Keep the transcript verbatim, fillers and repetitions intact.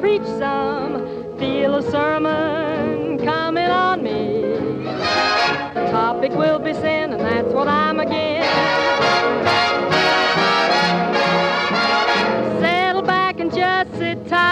preach some, feel a sermon coming on me. The topic will be sin, and that's what I'm against. Settle back and just sit tight.